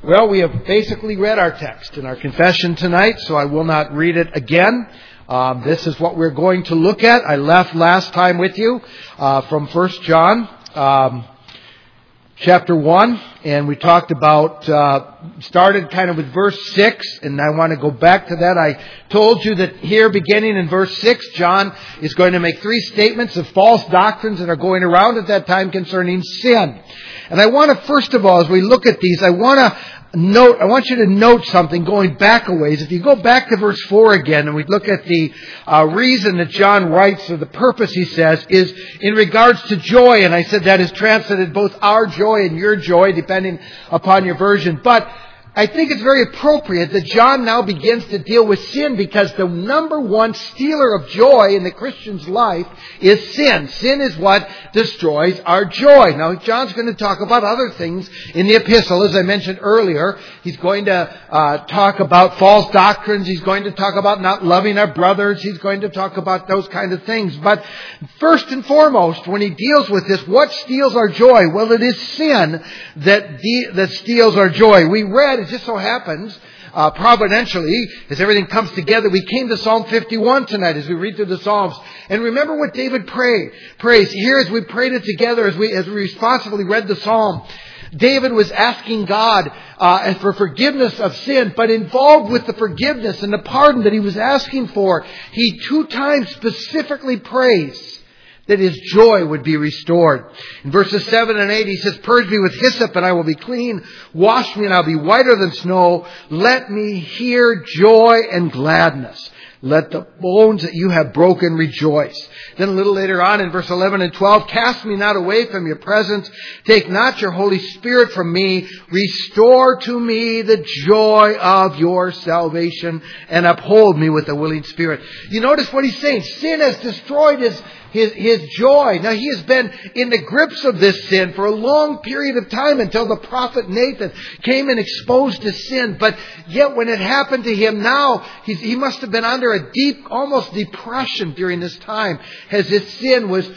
Well, we have basically read our text in our confession tonight, so I will not read it again. This is what we're going to look at. I left last time with you from 1 John chapter 1, and we talked about, started kind of with verse 6, and I want to go back to that. I told you that here, beginning in verse 6, John is going to make three statements of false doctrines that are going around at that time concerning sin. And I want to, first of all, as we look at these, I want you to note something going back a ways. If you go back to verse 4 again, and we look at the reason that John writes, or the purpose, he says, is in regards to joy. And I said that is translated both our joy and your joy, depending upon your version. But I think it's very appropriate that John now begins to deal with sin, because the number one stealer of joy in the Christian's life is sin. Sin is what destroys our joy. Now, John's going to talk about other things in the epistle. As I mentioned earlier, he's going to talk about false doctrines. He's going to talk about not loving our brothers. He's going to talk about those kind of things. But first and foremost, when he deals with this, what steals our joy? Well, it is sin that steals our joy. We read, it just so happens, providentially, as everything comes together, we came to Psalm 51 tonight as we read through the Psalms. And remember what David prays. Here as we prayed it together, as we responsibly read the Psalm, David was asking God for forgiveness of sin, but involved with the forgiveness and the pardon that he was asking for, he 2 times specifically prays that his joy would be restored. In verses 7 and 8, he says, "Purge me with hyssop, and I will be clean. Wash me, and I'll be whiter than snow. Let me hear joy and gladness. Let the bones that you have broken rejoice." Then a little later on in verse 11 and 12, "Cast me not away from your presence. Take not your Holy Spirit from me. Restore to me the joy of your salvation, and uphold me with a willing spirit." You notice what he's saying. Sin has destroyed his joy. Now, he has been in the grips of this sin for a long period of time until the prophet Nathan came and exposed his sin. But yet when it happened to him now, he must have been under a deep, almost depression during this time as his sin was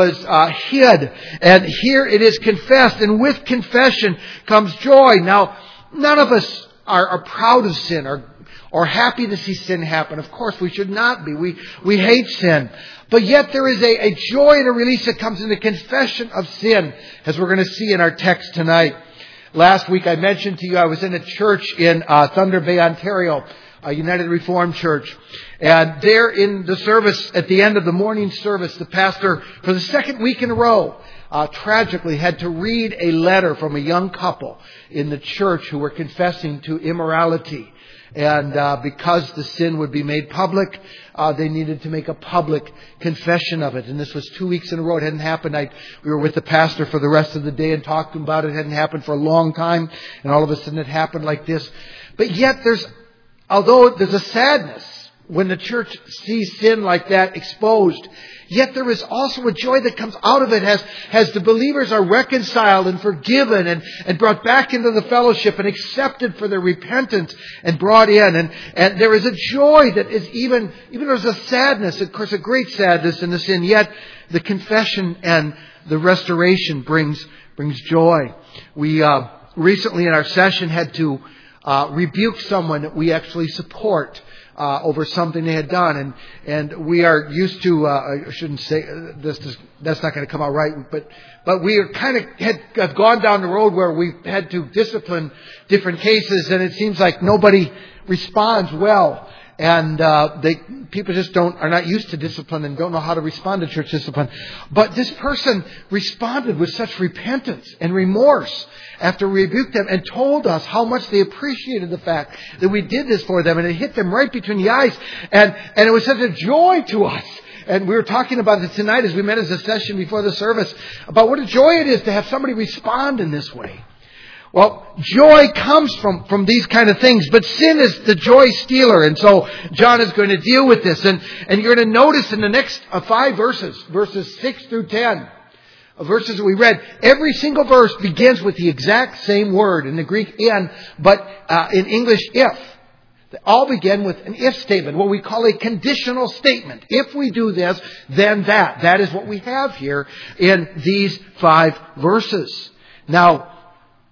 hid. And here it is confessed. And with confession comes joy. Now, none of us are proud of sin or happy to see sin happen. Of course, we should not be. We hate sin. But yet there is a joy and a release that comes in the confession of sin, as we're going to see in our text tonight. Last week I mentioned to you I was in a church in Thunder Bay, Ontario, a United Reformed Church. And there in the service, at the end of the morning service, the pastor, for the second week in a row, tragically had to read a letter from a young couple in the church who were confessing to immorality. And because the sin would be made public, they needed to make a public confession of it. And this was 2 weeks in a row. It hadn't happened. We were with the pastor for the rest of the day and talked to him about it. It hadn't happened for a long time. And all of a sudden it happened like this. But yet although there's a sadness when the church sees sin like that exposed, yet there is also a joy that comes out of it as the believers are reconciled and forgiven and brought back into the fellowship and accepted for their repentance and brought in. And there is a joy that is even there's a sadness, of course, a great sadness in the sin, yet the confession and the restoration brings joy. We recently in our session had to rebuke someone that we actually support over something they had done. And we are used to, I shouldn't say, that's not going to come out right, but we are kind of have gone down the road where we've had to discipline different cases, and it seems like nobody responds well. And people just are not used to discipline and don't know how to respond to church discipline. But this person responded with such repentance and remorse after we rebuked them and told us how much they appreciated the fact that we did this for them. And it hit them right between the eyes. And it was such a joy to us. And we were talking about it tonight as we met as a session before the service about what a joy it is to have somebody respond in this way. Well, joy comes from these kind of things, but sin is the joy stealer. And so John is going to deal with this. And you're going to notice in the next 5 verses 6 through 10, verses that we read, every single verse begins with the exact same word in the Greek in, but in English if. They all begin with an if statement, what we call a conditional statement. If we do this, then that. That is what we have here in these 5 verses. Now,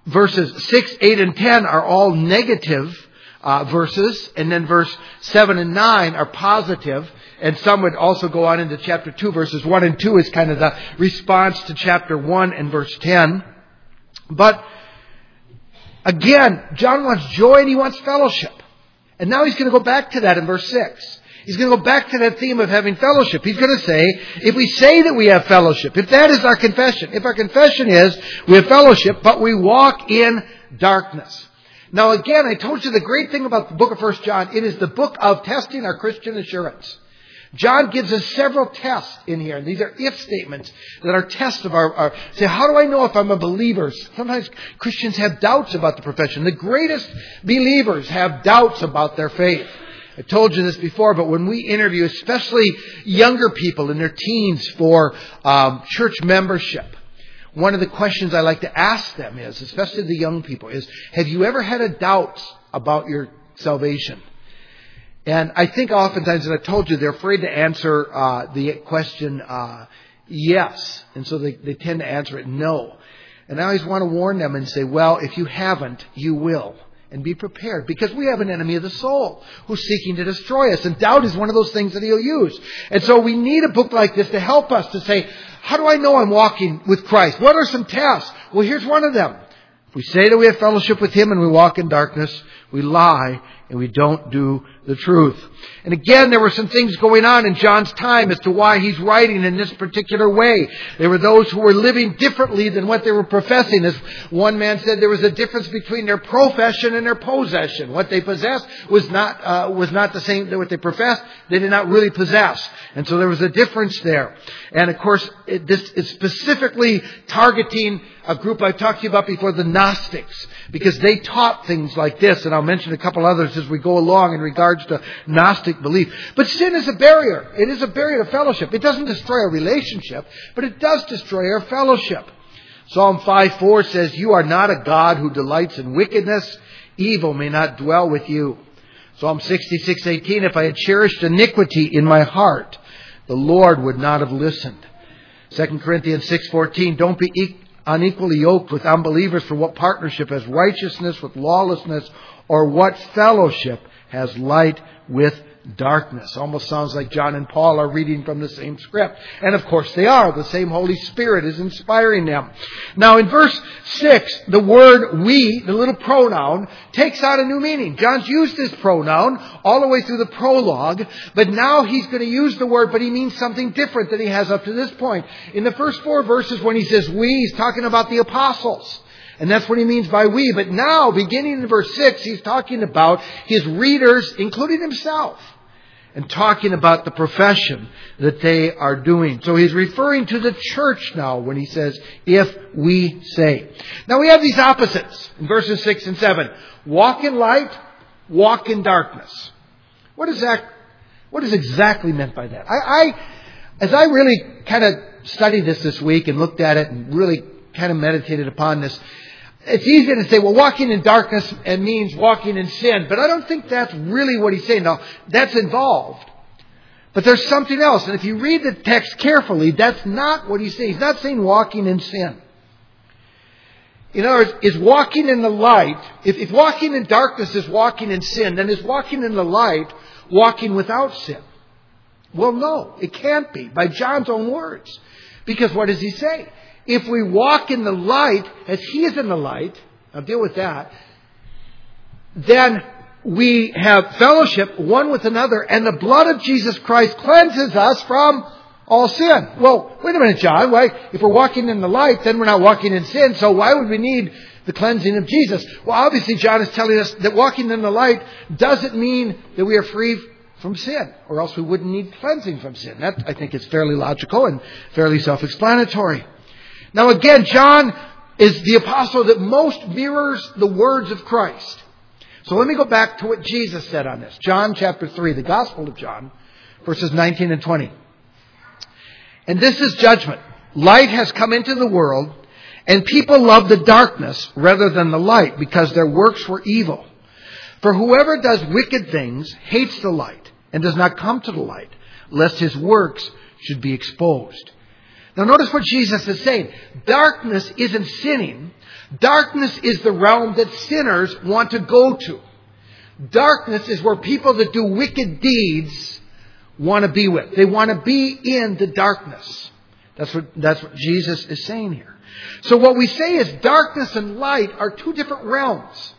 verses 6, 8, and 10 are all negative verses, and then verse 7 and 9 are positive, and some would also go on into chapter 2. Verses 1 and 2 is kind of the response to chapter 1 and verse 10. But again, John wants joy and he wants fellowship. And now he's going to go back to that in verse 6. He's going to go back to that theme of having fellowship. He's going to say, if we say that we have fellowship, if that is our confession, if our confession is we have fellowship, but we walk in darkness. Now again, I told you the great thing about the book of 1 John, it is the book of testing our Christian assurance. John gives us several tests in here. And these are if statements that are tests of our say, how do I know if I'm a believer? Sometimes Christians have doubts about the profession. The greatest believers have doubts about their faith. I told you this before, but when we interview, especially younger people in their teens for church membership, one of the questions I like to ask them is, especially the young people, is, have you ever had a doubt about your salvation? And I think oftentimes, as I told you, they're afraid to answer the question yes. And so they tend to answer it no. And I always want to warn them and say, well, if you haven't, you will. And be prepared, because we have an enemy of the soul who's seeking to destroy us. And doubt is one of those things that he'll use. And so we need a book like this to help us to say, how do I know I'm walking with Christ? What are some tests? Well, here's one of them. If we say that we have fellowship with Him and we walk in darkness, we lie and we don't do the truth. And again, there were some things going on in John's time as to why he's writing in this particular way. There were those who were living differently than what they were professing. As one man said, there was a difference between their profession and their possession. What they possessed was not the same that what they professed. They did not really possess. And so there was a difference there. And of course, this is specifically targeting a group I've talked to you about before, the Gnostics, because they taught things like this. And I'll mention a couple others as we go along in regards to Gnostic belief. But sin is a barrier. It is a barrier to fellowship. It doesn't destroy our relationship, but it does destroy our fellowship. Psalm 5:4 says, "You are not a God who delights in wickedness. Evil may not dwell with you." Psalm 66:18, "If I had cherished iniquity in my heart, the Lord would not have listened." 2 Corinthians 6:14, "Don't be unequally yoked with unbelievers, for what partnership has righteousness with lawlessness, or what fellowship has light with darkness?" Almost sounds like John and Paul are reading from the same script. And of course they are. The same Holy Spirit is inspiring them. Now in verse 6, the word we, the little pronoun, takes on a new meaning. John's used this pronoun all the way through the prologue, but now he's going to use the word, but he means something different than he has up to this point. In the first 4 verses when he says we, he's talking about the apostles. And that's what he means by we. But now, beginning in verse 6, he's talking about his readers, including himself, and talking about the profession that they are doing. So he's referring to the church now when he says, if we say. Now we have these opposites in verses 6 and 7. Walk in light, walk in darkness. What is exactly meant by that? As I really kind of studied this week and looked at it and really kind of meditated upon this, it's easy to say, well, walking in darkness means walking in sin. But I don't think that's really what he's saying. Now, that's involved. But there's something else. And if you read the text carefully, that's not what he's saying. He's not saying walking in sin. In other words, is walking in the light, if walking in darkness is walking in sin, then is walking in the light walking without sin? Well, no, it can't be, by John's own words. Because what does he say? If we walk in the light, as He is in the light, I'll deal with that, then we have fellowship one with another, and the blood of Jesus Christ cleanses us from all sin. Well, wait a minute, John. Why, if we're walking in the light, then we're not walking in sin, so why would we need the cleansing of Jesus? Well, obviously, John is telling us that walking in the light doesn't mean that we are free from sin, or else we wouldn't need cleansing from sin. That, I think, is fairly logical and fairly self-explanatory. Now again, John is the apostle that most mirrors the words of Christ. So let me go back to what Jesus said on this. John chapter 3, the Gospel of John, verses 19 and 20. "And this is judgment. Light has come into the world, and people love the darkness rather than the light, because their works were evil. For whoever does wicked things hates the light, and does not come to the light, lest his works should be exposed." Now notice what Jesus is saying. Darkness isn't sinning. Darkness is the realm that sinners want to go to. Darkness is where people that do wicked deeds want to be with. They want to be in the darkness. That's what Jesus is saying here. So what we say is darkness and light are two different realms.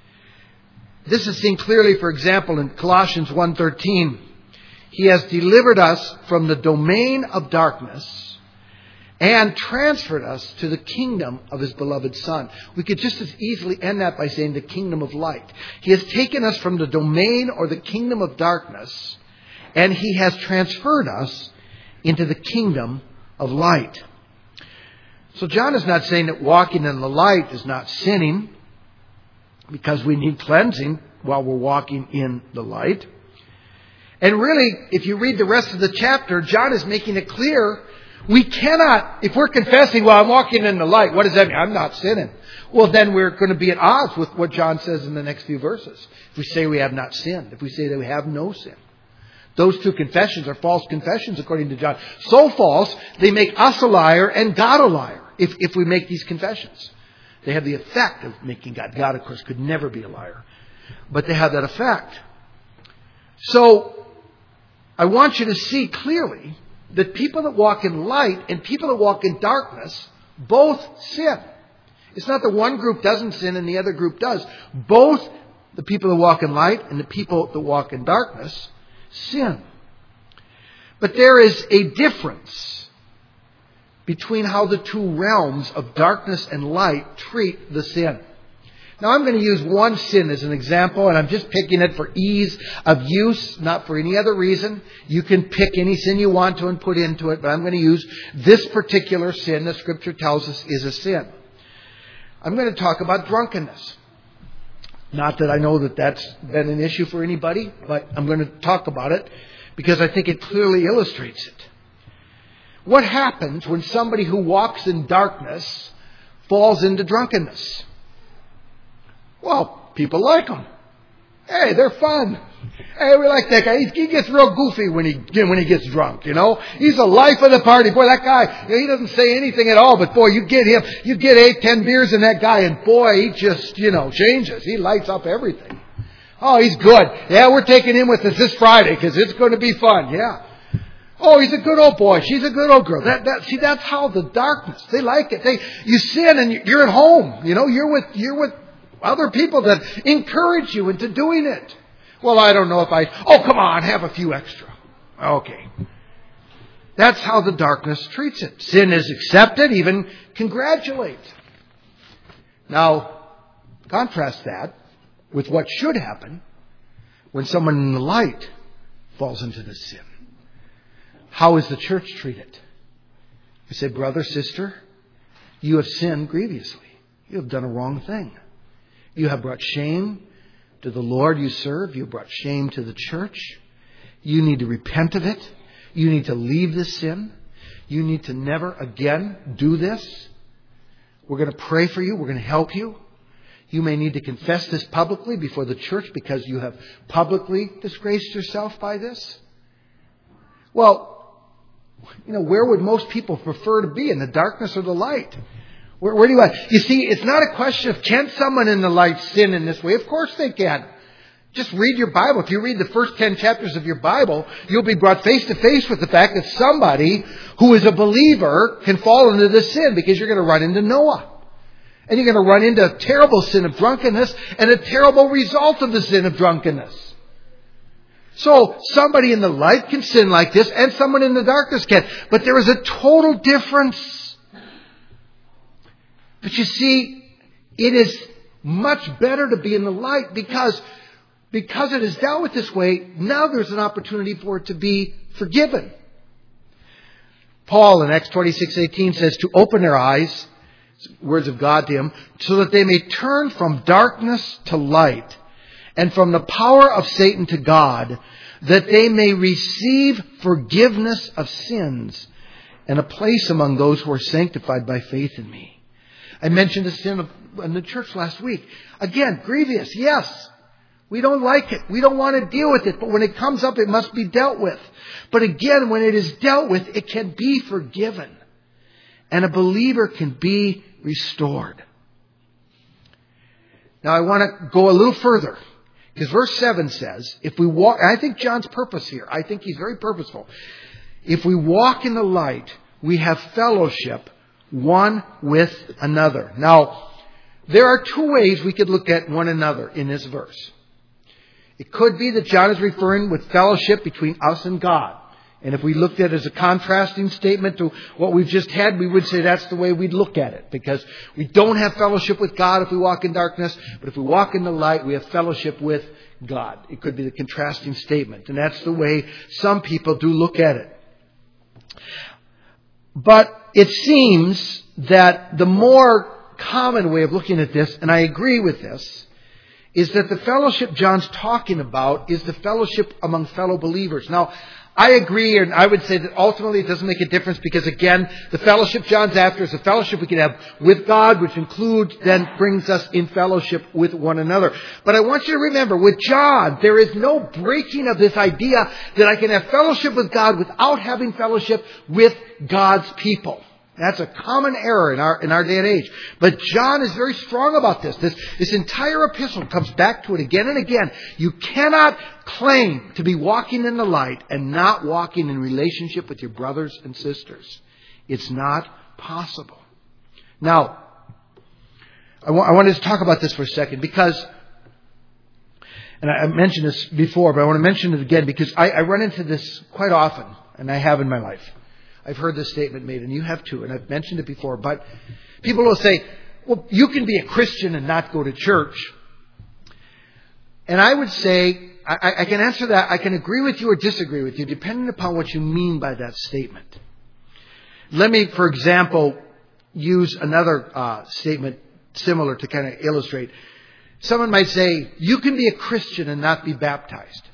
This is seen clearly, for example, in Colossians 1:13. He has delivered us from the domain of darkness and transferred us to the kingdom of His beloved Son. We could just as easily end that by saying the kingdom of light. He has taken us from the domain or the kingdom of darkness, and He has transferred us into the kingdom of light. So John is not saying that walking in the light is not sinning, because we need cleansing while we're walking in the light. And really, if you read the rest of the chapter, John is making it clear we cannot, if we're confessing, well, I'm walking in the light, what does that mean? I'm not sinning. Well, then we're going to be at odds with what John says in the next few verses. If we say we have not sinned, if we say that we have no sin. Those two confessions are false confessions according to John. So false, they make us a liar and God a liar if we make these confessions. They have the effect of making God. God, of course, could never be a liar. But they have that effect. So, I want you to see clearly that people that walk in light and people that walk in darkness both sin. It's not that one group doesn't sin and the other group does. Both the people that walk in light and the people that walk in darkness sin. But there is a difference between how the two realms of darkness and light treat the sin. Now I'm going to use one sin as an example, and I'm just picking it for ease of use, not for any other reason. You can pick any sin you want to and put into it, but I'm going to use this particular sin that Scripture tells us is a sin. I'm going to talk about drunkenness. Not that I know that that's been an issue for anybody, but I'm going to talk about it because I think it clearly illustrates it. What happens when somebody who walks in darkness falls into drunkenness? Well, people like them. Hey, they're fun. Hey, we like that guy. He gets real goofy when he gets drunk, you know. He's the life of the party. Boy, that guy, he doesn't say anything at all, but boy, you get him, you get 8, 10 beers in that guy, and boy, he just, changes. He lights up everything. Oh, he's good. Yeah, we're taking him with us this Friday because it's going to be fun. Yeah. Oh, he's a good old boy. She's a good old girl. See, that's how the darkness. They like it. You sin and you're at home. You're with other people that encourage you into doing it. Well, I don't know if come on, have a few extra. Okay. That's how the darkness treats it. Sin is accepted, even congratulate. Now, contrast that with what should happen when someone in the light falls into the sin. How is the church treated? You say, brother, sister, you have sinned grievously. You have done a wrong thing. You have brought shame to the Lord you serve. You have brought shame to the church. You need to repent of it. You need to leave this sin. You need to never again do this. We're going to pray for you. We're going to help you. You may need to confess this publicly before the church because you have publicly disgraced yourself by this. Well, where would most people prefer to be, in the darkness or the light? Where do you want? You see, it's not a question of can someone in the light sin in this way? Of course they can. Just read your Bible. If you read the first 10 chapters of your Bible, you'll be brought face to face with the fact that somebody who is a believer can fall into this sin, because you're going to run into Noah. And you're going to run into a terrible sin of drunkenness and a terrible result of the sin of drunkenness. So somebody in the light can sin like this and someone in the darkness can. But there is a total difference. But you see, it is much better to be in the light because it is dealt with this way. Now there's an opportunity for it to be forgiven. Paul in Acts 26:18 says to open their eyes, words of God to him, so that they may turn from darkness to light and from the power of Satan to God, that they may receive forgiveness of sins and a place among those who are sanctified by faith in me. I mentioned the sin in the church last week. Again, grievous, yes. We don't like it. We don't want to deal with it. But when it comes up, it must be dealt with. But again, when it is dealt with, it can be forgiven. And a believer can be restored. Now I want to go a little further. Because verse 7 says, if we walk, and I think John's purpose here, I think he's very purposeful. If we walk in the light, we have fellowship one with another. Now, there are two ways we could look at one another in this verse. It could be that John is referring with fellowship between us and God. And if we looked at it as a contrasting statement to what we've just had, we would say that's the way we'd look at it. Because we don't have fellowship with God if we walk in darkness. But if we walk in the light, we have fellowship with God. It could be the contrasting statement. And that's the way some people do look at it. But it seems that the more common way of looking at this, and I agree with this, is that the fellowship John's talking about is the fellowship among fellow believers. Now, I agree, and I would say that ultimately it doesn't make a difference because, again, the fellowship John's after is a fellowship we can have with God, which includes, then brings us in fellowship with one another. But I want you to remember, with John, there is no breaking of this idea that I can have fellowship with God without having fellowship with God's people. That's a common error in our day and age. But John is very strong about this. This entire epistle comes back to it again and again. You cannot claim to be walking in the light and not walking in relationship with your brothers and sisters. It's not possible. Now, I wanted to talk about this for a second because, and I mentioned this before, but I want to mention it again because I run into this quite often, and I have in my life. I've heard this statement made, and you have too, and I've mentioned it before, but people will say, well, you can be a Christian and not go to church. And I would say, I can answer that, I can agree with you or disagree with you, depending upon what you mean by that statement. Let me, for example, use another statement similar to kind of illustrate. Someone might say, you can be a Christian and not be baptized.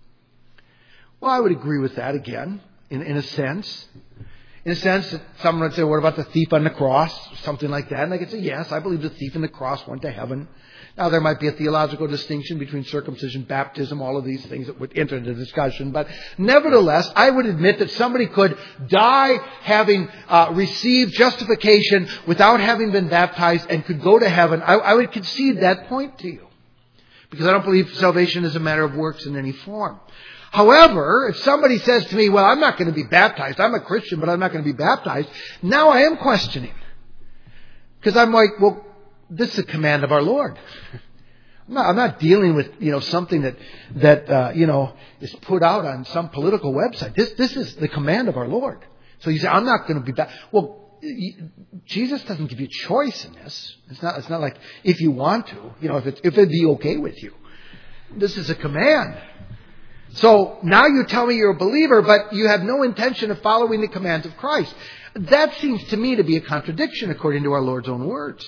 Well, I would agree with that again, in a sense. In a sense, that someone would say, what about the thief on the cross? Something like that. And I could say, yes, I believe the thief on the cross went to heaven. Now, there might be a theological distinction between circumcision, baptism, all of these things that would enter the discussion. But nevertheless, I would admit that somebody could die having received justification without having been baptized and could go to heaven. I would concede that point to you. Because I don't believe salvation is a matter of works in any form. However, if somebody says to me, well, I'm not going to be baptized. I'm a Christian, but I'm not going to be baptized. Now I am questioning. Because I'm like, well, this is a command of our Lord. I'm not dealing with, something that is put out on some political website. This is the command of our Lord. So you say, I'm not going to be baptized. Well, Jesus doesn't give you choice in this. It's not like if you want to, if it'd be okay with you. This is a command. So now you tell me you're a believer, but you have no intention of following the commands of Christ. That seems to me to be a contradiction according to our Lord's own words.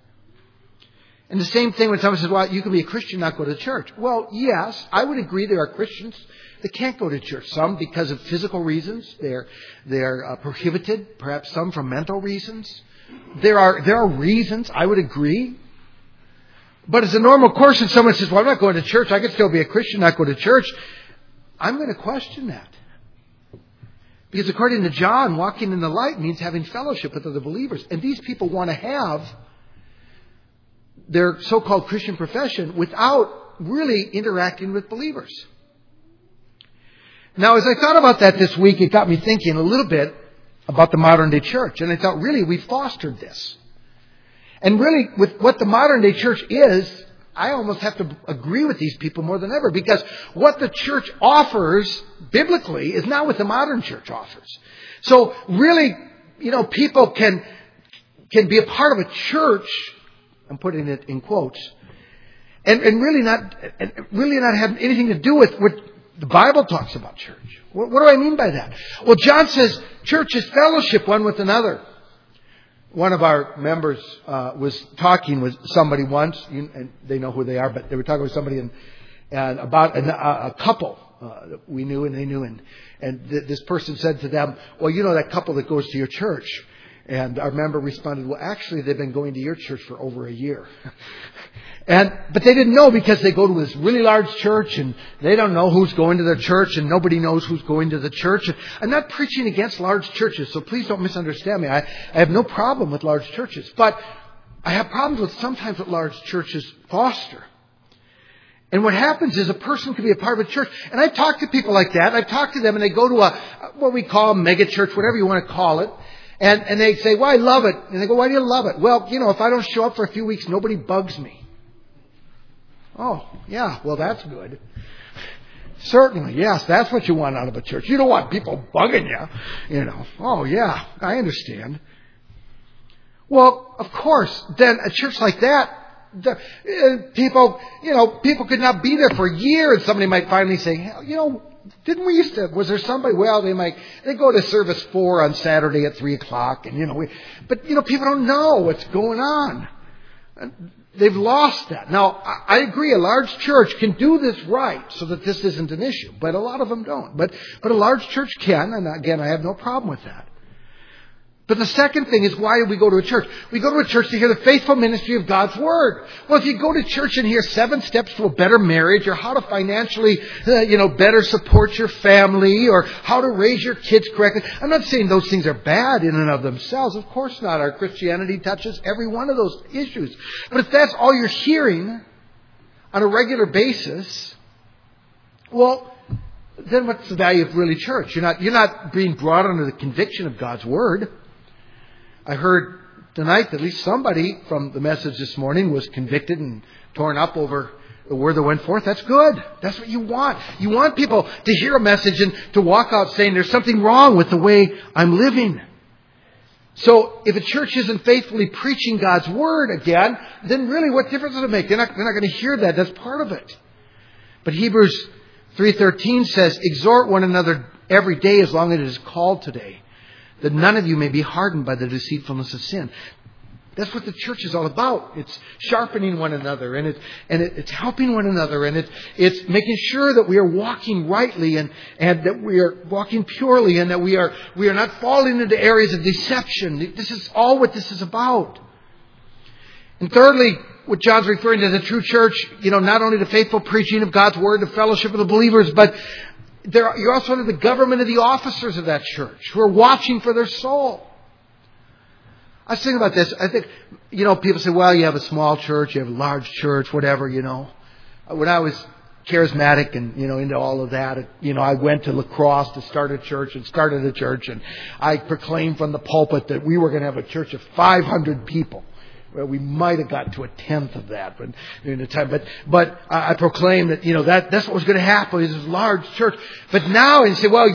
And the same thing when someone says, well, you can be a Christian, not go to church. Well, yes, I would agree there are Christians that can't go to church. Some because of physical reasons. They're prohibited. Perhaps some from mental reasons. There are reasons, I would agree. But as a normal course, if someone says, well, I'm not going to church, I can still be a Christian, not go to church. I'm going to question that. Because according to John, walking in the light means having fellowship with other believers. And these people want to have their so-called Christian profession without really interacting with believers. Now, as I thought about that this week, it got me thinking a little bit about the modern day church. And I thought, really, we fostered this. And really, with what the modern day church is, I almost have to agree with these people more than ever. Because what the church offers biblically is not what the modern church offers. So really, people can be a part of a church, I'm putting it in quotes, and really not have anything to do with what the Bible talks about church. What do I mean by that? Well, John says church is fellowship one with another. One of our members was talking with somebody once, and they know who they are, but they were talking with somebody and about a couple that we knew and they knew. And this person said to them, well, that couple that goes to your church. And our member responded, well, actually, they've been going to your church for over a year. But they didn't know because they go to this really large church and they don't know who's going to their church and nobody knows who's going to the church. I'm not preaching against large churches, so please don't misunderstand me. I have no problem with large churches. But I have problems with sometimes what large churches foster. And what happens is a person can be a part of a church. And I've talked to people like that. I've talked to them and they go to what we call a mega church, whatever you want to call it. And they say, well, I love it. And they go, why do you love it? Well, if I don't show up for a few weeks, nobody bugs me. Oh, yeah, well, that's good. Certainly, yes, that's what you want out of a church. You don't want people bugging you, Oh, yeah, I understand. Well, of course, then a church like that, people could not be there for a year and somebody might finally say, didn't we used to, was there somebody, well, they go to service 4 on Saturday at 3 o'clock and, but people don't know what's going on. They've lost that. Now, I agree, a large church can do this right so that this isn't an issue, but a lot of them don't. But a large church can, and again, I have no problem with that. But the second thing is, why do we go to a church? We go to a church to hear the faithful ministry of God's Word. Well, if you go to church and hear 7 steps to a better marriage, or how to financially, better support your family, or how to raise your kids correctly. I'm not saying those things are bad in and of themselves. Of course not. Our Christianity touches every one of those issues. But if that's all you're hearing on a regular basis, well, then what's the value of really church? You're not being brought under the conviction of God's Word. I heard tonight that at least somebody from the message this morning was convicted and torn up over the word that went forth. That's good. That's what you want. You want people to hear a message and to walk out saying there's something wrong with the way I'm living. So if a church isn't faithfully preaching God's Word again, then really what difference does it make? They're not going to hear that. That's part of it. But Hebrews 3:13 says, exhort one another every day as long as it is called today, that none of you may be hardened by the deceitfulness of sin. That's what the church is all about. It's sharpening one another, and it's helping one another, and it's making sure that we are walking rightly and that we are walking purely, and that we are not falling into areas of deception. This is all what this is about. And thirdly, what John's referring to as a true church, not only the faithful preaching of God's Word, the fellowship of the believers, but you're also under the government of the officers of that church who are watching for their soul. I was thinking about this. I think, people say, well, you have a small church, you have a large church, whatever, When I was charismatic and, into all of that, I went to La Crosse to start a church and started a church, and I proclaimed from the pulpit that we were going to have a church of 500 people. Well, we might have got to a tenth of that, but during the time. But I proclaimed that that's what was going to happen. It was a large church. But now, and you say, well,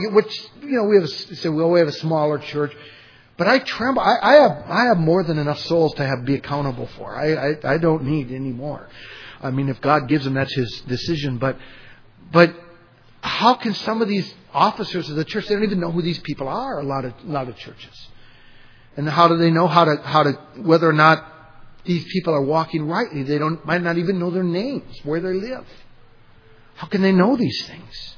we have a smaller church. But I tremble. I have more than enough souls to be accountable for. I don't need any more. I mean, if God gives them, that's His decision. But how can some of these officers of the church, they don't even know who these people are? A lot of churches. And how do they know how to whether or not these people are walking rightly? They might not even know their names, where they live. How can they know these things?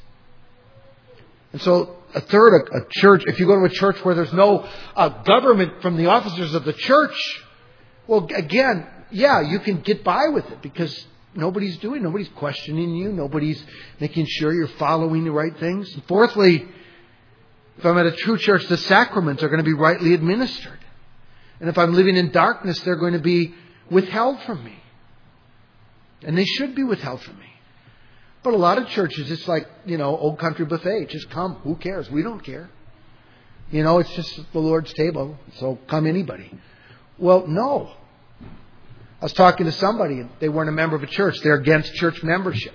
And so, a church. If you go to a church where there's no government from the officers of the church, well, again, yeah, you can get by with it because nobody's questioning you, nobody's making sure you're following the right things. And fourthly, if I'm at a true church, the sacraments are going to be rightly administered. And if I'm living in darkness, they're going to be withheld from me. And they should be withheld from me. But a lot of churches, it's like, old country buffet. Just come. Who cares? We don't care. It's just the Lord's table. So come anybody. Well, no. I was talking to somebody, and they weren't a member of a church. They're against church membership.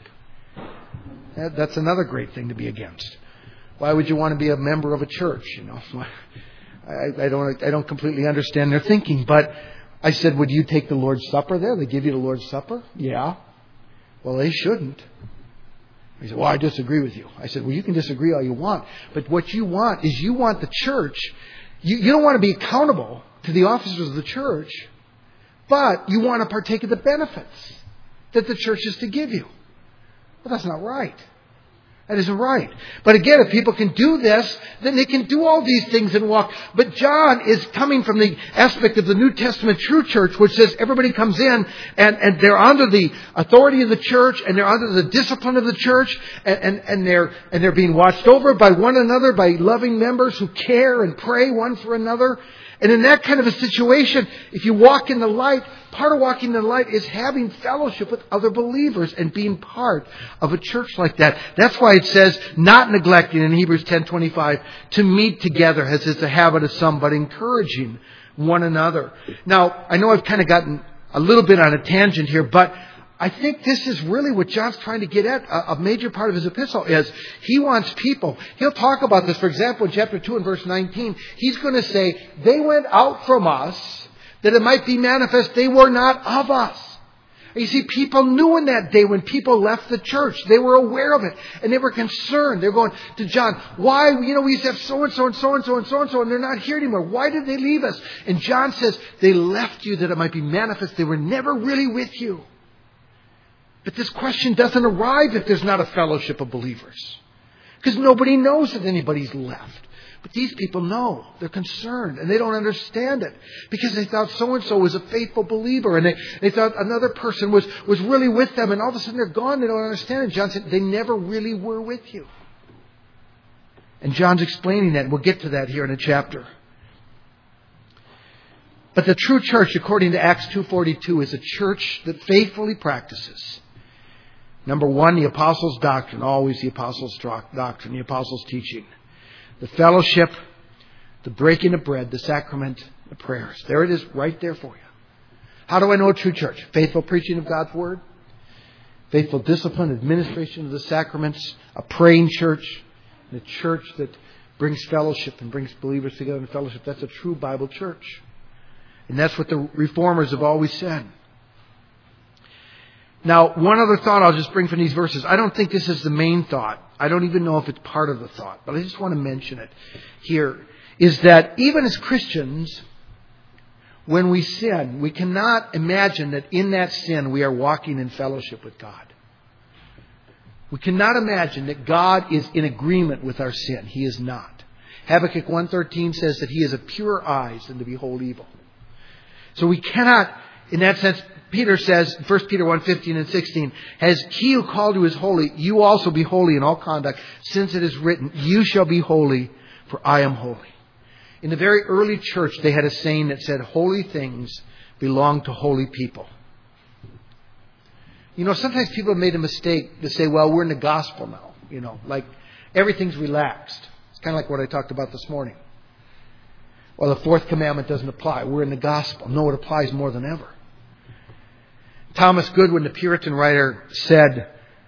That's another great thing to be against. Why would you want to be a member of a church? I don't completely understand their thinking. But I said, would you take the Lord's Supper there? They give you the Lord's Supper? Yeah. Well, they shouldn't. He said, well, I disagree with you. I said, well, you can disagree all you want. But what you want is you want the church. You don't want to be accountable to the officers of the church, but you want to partake of the benefits that the church is to give you. Well, that's not right. That isn't right. But again, if people can do this, then they can do all these things and walk. But John is coming from the aspect of the New Testament true church, which says everybody comes in and they're under the authority of the church and they're under the discipline of the church and they're being watched over by one another, by loving members who care and pray one for another. And in that kind of a situation, if you walk in the light, part of walking in the light is having fellowship with other believers and being part of a church like that. That's why it says, not neglecting in Hebrews 10:25, to meet together as is the habit of some, but encouraging one another. Now, I know I've kind of gotten a little bit on a tangent here, but I think this is really what John's trying to get at. A major part of his epistle is he wants people. He'll talk about this, for example, in chapter 2 and verse 19. He's going to say, they went out from us that it might be manifest they were not of us. You see, people knew in that day when people left the church. They were aware of it. And they were concerned. They're going to John, why, we used to have so-and-so and so-and-so and so-and-so, and they're not here anymore. Why did they leave us? And John says, they left you that it might be manifest they were never really with you. But this question doesn't arrive if there's not a fellowship of believers. Because nobody knows that anybody's left. But these people know. They're concerned. And they don't understand it. Because they thought so-and-so was a faithful believer. And they thought another person was really with them. And all of a sudden they're gone. They don't understand it. John said, they never really were with you. And John's explaining that. We'll get to that here in a chapter. But the true church, according to Acts 2:42, is a church that faithfully practices. Number one, the apostles' doctrine. Always the apostles' doctrine, the apostles' teaching. The fellowship, the breaking of bread, the sacrament, the prayers. There it is right there for you. How do I know a true church? Faithful preaching of God's Word. Faithful discipline, administration of the sacraments. A praying church. A church that brings fellowship and brings believers together in fellowship. That's a true Bible church. And that's what the reformers have always said. Now, one other thought I'll just bring from these verses. I don't think this is the main thought. I don't even know if it's part of the thought, but I just want to mention it here. Is that even as Christians, when we sin, we cannot imagine that in that sin we are walking in fellowship with God. We cannot imagine that God is in agreement with our sin. He is not. Habakkuk 1:13 says that He is of purer eyes than to behold evil. So we cannot, in that sense, Peter says, 1 Peter 1:15 and 16, as He who called you is holy, you also be holy in all conduct, since it is written, you shall be holy, for I am holy. In the very early church, they had a saying that said, holy things belong to holy people. Sometimes people have made a mistake to say, well, we're in the gospel now. Like everything's relaxed. It's kind of like what I talked about this morning. Well, the fourth commandment doesn't apply. We're in the gospel. No, it applies more than ever. Thomas Goodwin, the Puritan writer, said,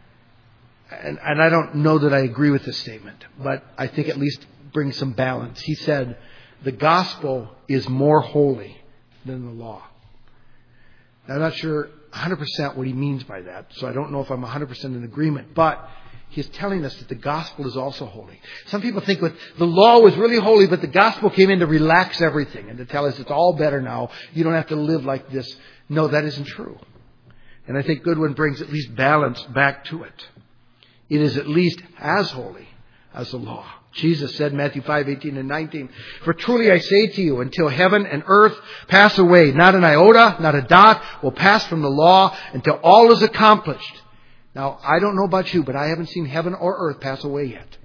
and I don't know that I agree with this statement, but I think at least brings some balance. He said, the gospel is more holy than the law. Now, I'm not sure 100% what he means by that, so I don't know if I'm 100% in agreement, but he's telling us that the gospel is also holy. Some people think that the law was really holy, but the gospel came in to relax everything and to tell us it's all better now. You don't have to live like this. No, that isn't true. And I think Goodwin brings at least balance back to it. It is at least as holy as the law. Jesus said in Matthew 5:18 and 19, for truly I say to you, until heaven and earth pass away, not an iota, not a dot will pass from the law until all is accomplished. Now, I don't know about you, but I haven't seen heaven or earth pass away yet.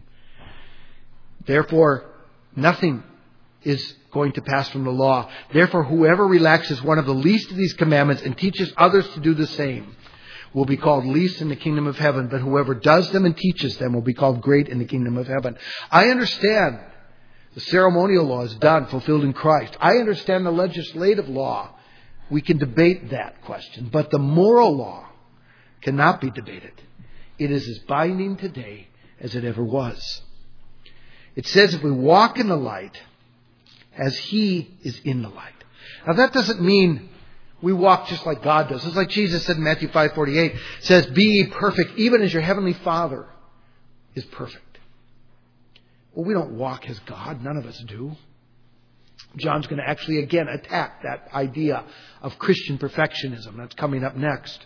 Therefore, nothing is going to pass from the law. Therefore, whoever relaxes one of the least of these commandments and teaches others to do the same will be called least in the kingdom of heaven. But whoever does them and teaches them will be called great in the kingdom of heaven. I understand the ceremonial law is done, fulfilled in Christ. I understand the legislative law. We can debate that question. But the moral law cannot be debated. It is as binding today as it ever was. It says if we walk in the light as He is in the light. Now that doesn't mean we walk just like God does. It's like Jesus said in Matthew 5:48, says, be ye perfect, even as your heavenly Father is perfect. Well, we don't walk as God. None of us do. John's going to actually again attack that idea of Christian perfectionism. That's coming up next.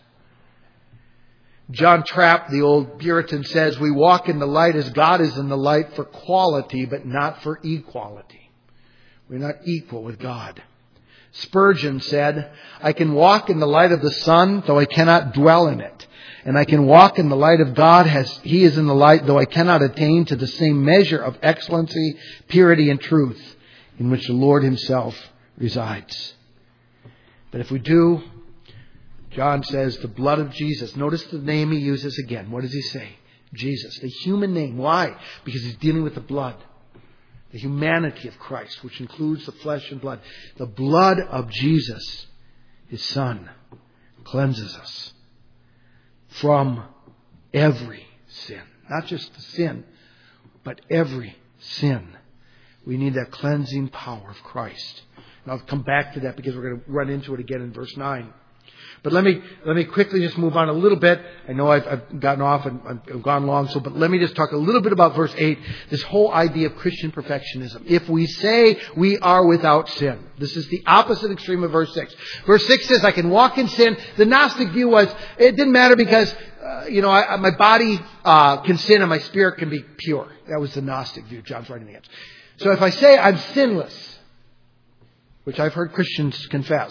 John Trapp, the old Puritan, says, we walk in the light as God is in the light for quality, but not for equality. We're not equal with God. Spurgeon said, I can walk in the light of the sun, though I cannot dwell in it. And I can walk in the light of God as He is in the light, though I cannot attain to the same measure of excellency, purity, and truth in which the Lord Himself resides. But if we do, John says the blood of Jesus. Notice the name he uses again. What does he say? Jesus. The human name. Why? Because he's dealing with the blood. The humanity of Christ, which includes the flesh and blood. The blood of Jesus, his Son, cleanses us from every sin. Not just the sin, but every sin. We need that cleansing power of Christ. And I'll come back to that because we're going to run into it again in verse 9. But let me quickly just move on a little bit. I know I've gotten off and I've gone long, but let me just talk a little bit about verse 8, this whole idea of Christian perfectionism. If we say we are without sin, this is the opposite extreme of verse 6. Verse 6 says I can walk in sin. The Gnostic view was it didn't matter because my body can sin and my spirit can be pure. That was the Gnostic view. John's writing the answer. So if I say I'm sinless, which I've heard Christians confess,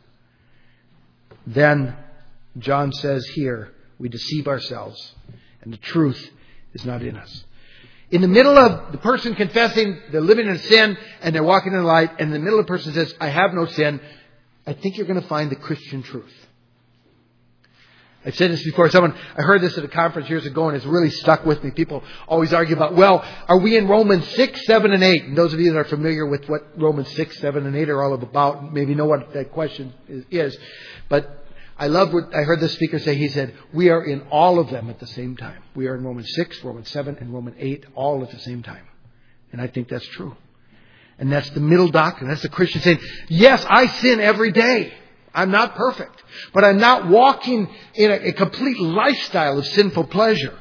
then John says here, we deceive ourselves and the truth is not in us. In the middle of the person confessing they're living in sin and they're walking in the light, and in the middle of the person says, I have no sin, I think you're going to find the Christian truth. I've said this before. I heard this at a conference years ago and it's really stuck with me. People always argue about, well, are we in Romans 6, 7, and 8? And those of you that are familiar with what Romans 6, 7, and 8 are all about, maybe know what that question is. But I love what I heard the speaker say. He said, we are in all of them at the same time. We are in Romans 6, Romans 7, and Romans 8, all at the same time. And I think that's true. And that's the middle doctrine. That's the Christian saying, yes, I sin every day. I'm not perfect, but I'm not walking in a complete lifestyle of sinful pleasure.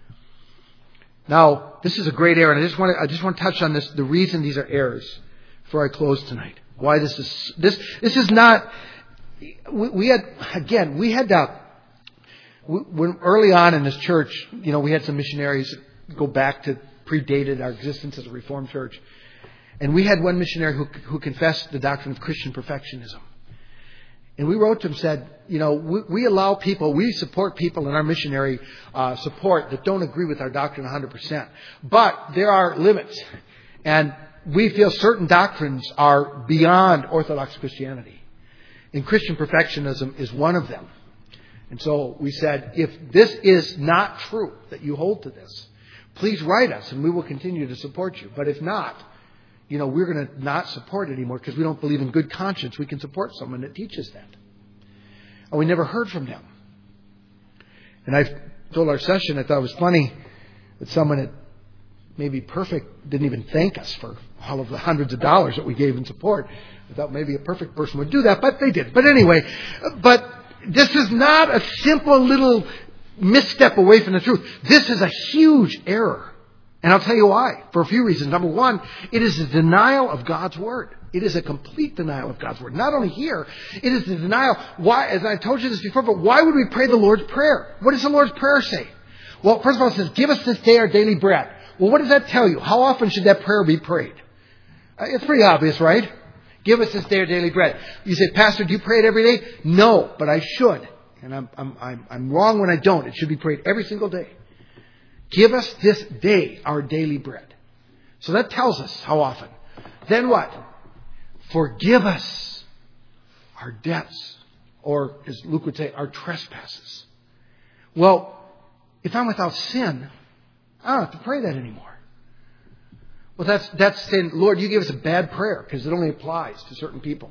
Now, this is a great error, and I just want to touch on this, the reason these are errors before I close tonight. Why this is not, we had when early on in this church, we had some missionaries go back to predated our existence as a Reformed church. And we had one missionary who confessed the doctrine of Christian perfectionism. And we wrote to him, said, we allow people, we support people in our missionary support that don't agree with our doctrine 100%. But there are limits. And we feel certain doctrines are beyond Orthodox Christianity. And Christian perfectionism is one of them. And so we said, if this is not true, that you hold to this, please write us and we will continue to support you. But if not, we're going to not support it anymore because we don't believe in good conscience. We can support someone that teaches that. And we never heard from them. And I told our session, I thought it was funny that someone that maybe perfect didn't even thank us for all of the hundreds of dollars that we gave in support. I thought maybe a perfect person would do that, but they did. But anyway, this is not a simple little misstep away from the truth. This is a huge error. And I'll tell you why. For a few reasons. Number one, it is a denial of God's Word. It is a complete denial of God's Word. Not only here, it is the denial. Why? As I've told you this before, but why would we pray the Lord's Prayer? What does the Lord's Prayer say? Well, first of all, it says, give us this day our daily bread. Well, what does that tell you? How often should that prayer be prayed? It's pretty obvious, right? Give us this day our daily bread. You say, Pastor, do you pray it every day? No, but I should. And I'm wrong when I don't. It should be prayed every single day. Give us this day our daily bread. So that tells us how often. Then what? Forgive us our debts. Or, as Luke would say, our trespasses. Well, if I'm without sin, I don't have to pray that anymore. Well, that's saying, Lord, you gave us a bad prayer because it only applies to certain people.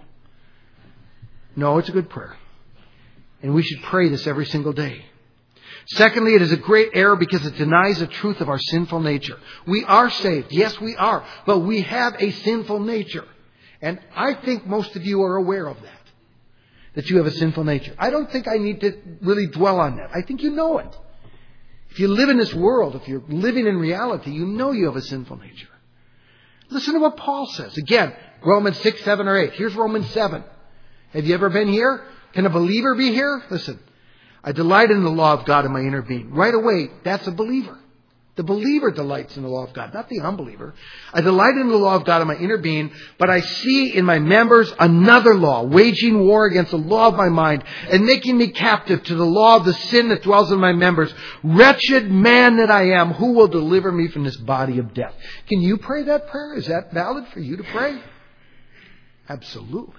No, it's a good prayer. And we should pray this every single day. Secondly, it is a great error because it denies the truth of our sinful nature. We are saved. Yes, we are. But we have a sinful nature. And I think most of you are aware of that you have a sinful nature. I don't think I need to really dwell on that. I think you know it. If you live in this world, if you're living in reality, you know you have a sinful nature. Listen to what Paul says. Again, Romans 6, 7, or 8. Here's Romans 7. Have you ever been here? Can a believer be here? Listen. I delight in the law of God in my inner being. Right away, that's a believer. The believer delights in the law of God, not the unbeliever. I delight in the law of God in my inner being, but I see in my members another law, waging war against the law of my mind and making me captive to the law of the sin that dwells in my members. Wretched man that I am, who will deliver me from this body of death? Can you pray that prayer? Is that valid for you to pray? Absolutely.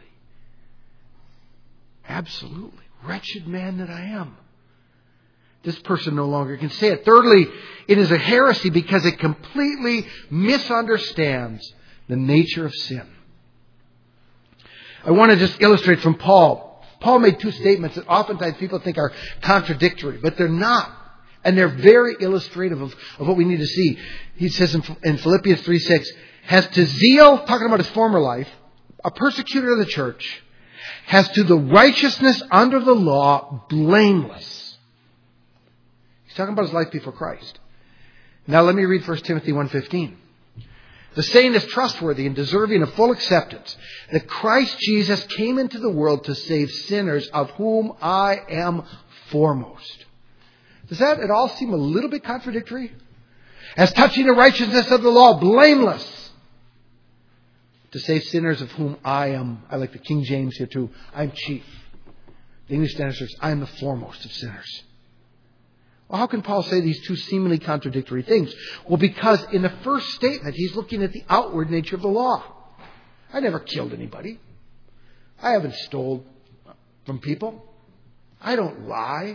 Absolutely. Wretched man that I am. This person no longer can say it. Thirdly, it is a heresy because it completely misunderstands the nature of sin. I want to just illustrate from Paul. Paul made two statements that oftentimes people think are contradictory, but they're not. And they're very illustrative of what we need to see. He says in Philippians 3:6, has to zeal, talking about his former life, a persecutor of the church, has to the righteousness under the law blameless. He's talking about his life before Christ. Now let me read 1 Timothy 1:15. The saying is trustworthy and deserving of full acceptance, that Christ Jesus came into the world to save sinners, of whom I am foremost. Does that at all seem a little bit contradictory? As touching the righteousness of the law, blameless, to save sinners, of whom I like the King James here too, I'm chief. The English Standard says, I am the foremost of sinners. Well, how can Paul say these two seemingly contradictory things? Well, because in the first statement, he's looking at the outward nature of the law. I never killed anybody. I haven't stolen from people. I don't lie.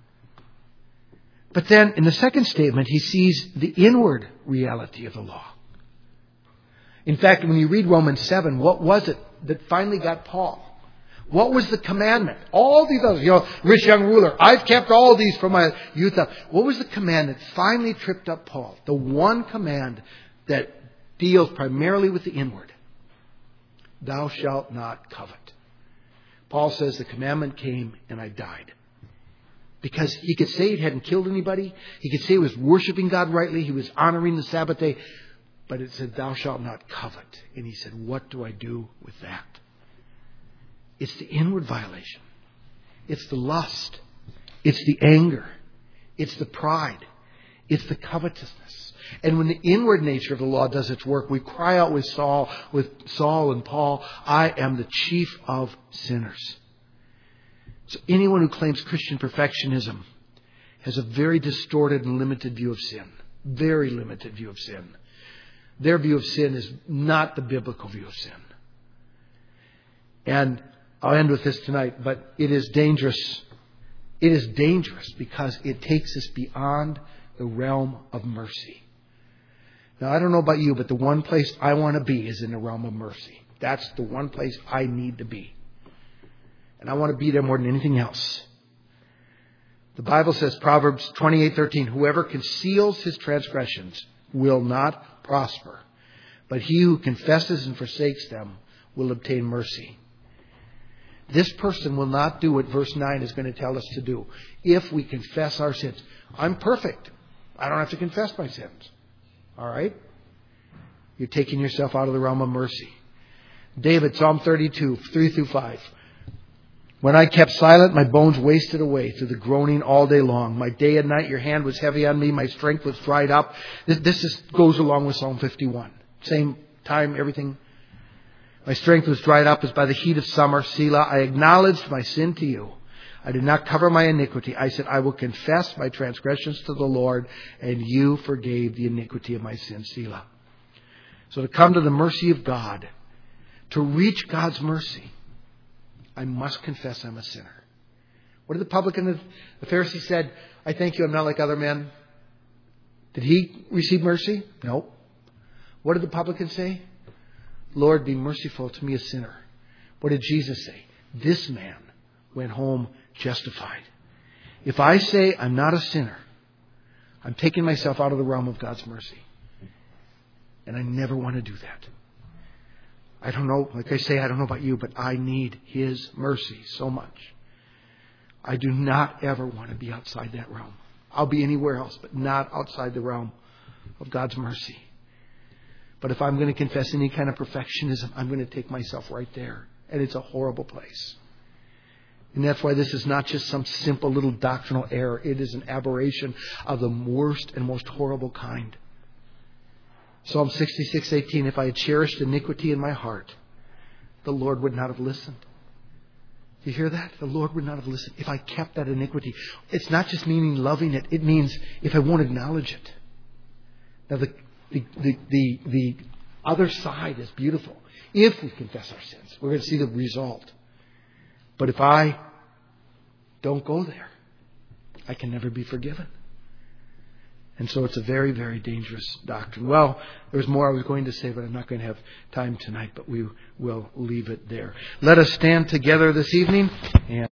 But then in the second statement, he sees the inward reality of the law. In fact, when you read Romans 7, what was it that finally got Paul? What was the commandment? All these others, rich young ruler, I've kept all these from my youth up. What was the command that finally tripped up Paul? The one command that deals primarily with the inward. Thou shalt not covet. Paul says the commandment came and I died. Because he could say he hadn't killed anybody. He could say he was worshiping God rightly. He was honoring the Sabbath day. But it said, thou shalt not covet. And he said, what do I do with that? It's the inward violation. It's the lust. It's the anger. It's the pride. It's the covetousness. And when the inward nature of the law does its work, we cry out with Saul and Paul, I am the chief of sinners. So anyone who claims Christian perfectionism has a very distorted and limited view of sin. Very limited view of sin. Their view of sin is not the biblical view of sin. And I'll end with this tonight, but it is dangerous. It is dangerous because it takes us beyond the realm of mercy. Now, I don't know about you, but the one place I want to be is in the realm of mercy. That's the one place I need to be. And I want to be there more than anything else. The Bible says, Proverbs 28:13, whoever conceals his transgressions will not prosper, but he who confesses and forsakes them will obtain mercy. This person will not do what verse 9 is going to tell us to do. If we confess our sins. I'm perfect. I don't have to confess my sins. All right? You're taking yourself out of the realm of mercy. David, Psalm 32, 3-5. When I kept silent, my bones wasted away through the groaning all day long. My day and night, your hand was heavy on me. My strength was dried up. This goes along with Psalm 51. Same time, everything. My strength was dried up as by the heat of summer. Selah, I acknowledged my sin to you. I did not cover my iniquity. I said, I will confess my transgressions to the Lord, and you forgave the iniquity of my sin. Selah. So to come to the mercy of God, to reach God's mercy, I must confess I'm a sinner. What did the publican, the Pharisee said, I thank you, I'm not like other men. Did he receive mercy? No. What did the publican say? Lord, be merciful to me, a sinner. What did Jesus say? This man went home justified. If I say I'm not a sinner, I'm taking myself out of the realm of God's mercy. And I never want to do that. I don't know, like I say, I don't know about you, but I need His mercy so much. I do not ever want to be outside that realm. I'll be anywhere else, but not outside the realm of God's mercy. But if I'm going to confess any kind of perfectionism, I'm going to take myself right there. And it's a horrible place. And that's why this is not just some simple little doctrinal error. It is an aberration of the worst and most horrible kind. Psalm 66:18, if I had cherished iniquity in my heart, the Lord would not have listened. Do you hear that? The Lord would not have listened if I kept that iniquity. It's not just meaning loving it. It means if I won't acknowledge it. Now, the other side is beautiful. If we confess our sins, we're going to see the result. But if I don't go there, I can never be forgiven. And so it's a very, very dangerous doctrine. Well, there's more I was going to say, but I'm not going to have time tonight, but we will leave it there. Let us stand together this evening and